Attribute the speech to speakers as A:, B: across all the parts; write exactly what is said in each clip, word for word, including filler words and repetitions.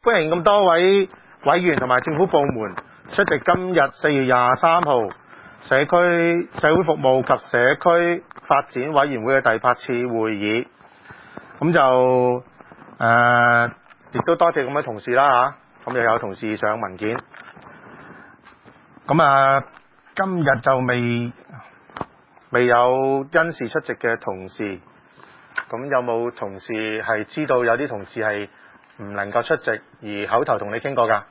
A: 歡迎咁多位委員同埋政府部門出席今日四月廿三號社區社會服務及社區發展委員會嘅第八次會議。咁就誒，亦、呃、都多謝咁多同事啦嚇，咁又有同事上文件。咁啊，今日就未未有因事出席嘅同事。咁有冇同事係知道有啲同事係唔能夠出席而口頭同你傾過㗎？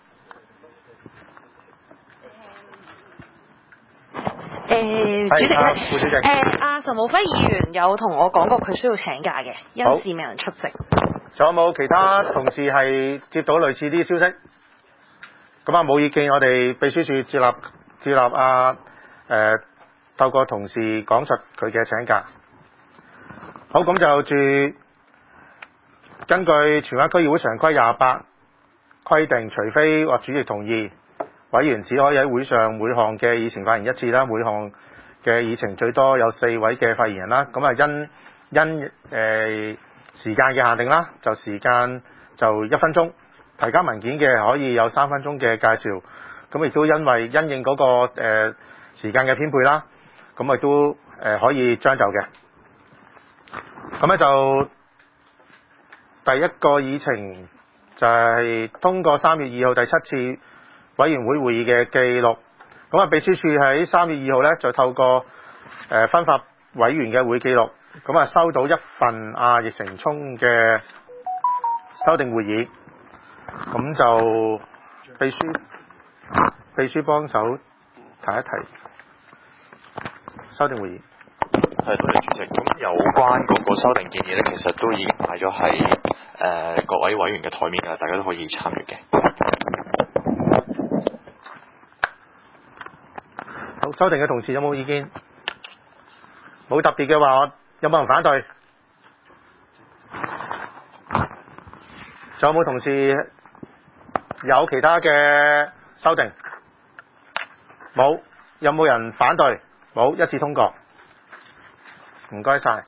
B: 誒，主席
A: 啊副主席
B: 誒，阿岑敖暉議員有同我講過佢需要請假嘅，因事未能出席。
A: 仲有冇其他同事係接到類似啲消息？咁啊冇意見，我哋秘書處接納接納啊誒、呃，透過同事講述佢嘅請假。好，咁就住根據荃灣區議會常規廿八規定，除非獲主席同意，委員只可以喺會上每項嘅議程發言一次啦，每項嘅議程最多有四位嘅發言人啦。咁啊因因誒、呃、時間嘅限定啦，就時間就一分鐘，提交文件嘅可以有三分鐘嘅介紹。咁亦都因為因應嗰、那個誒、呃、時間嘅編配啦，咁亦都誒、呃、可以將就嘅。咁咧就第一個議程就係通過三月二號第七次委員會會議嘅記錄。咁啊，秘書處喺三月二號咧就透過誒分發委員嘅會記錄，咁啊收到一份阿易成聰嘅修訂會議，咁就秘書秘書幫手提一提修訂會議。
C: 係，多謝主席。咁有關嗰個修訂建議咧，其實都已經擺咗喺誒各位委員嘅台面㗎，大家都可以參與嘅。
A: 好，修訂嘅同事有冇意見？冇特別嘅話，有冇人反對？仲有冇同事有其他嘅修訂？冇。有冇人反對？冇，一致通過。唔該晒。